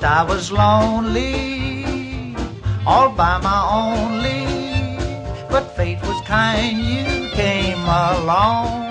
I was lonely, all by my only. But fate was kind, you came along.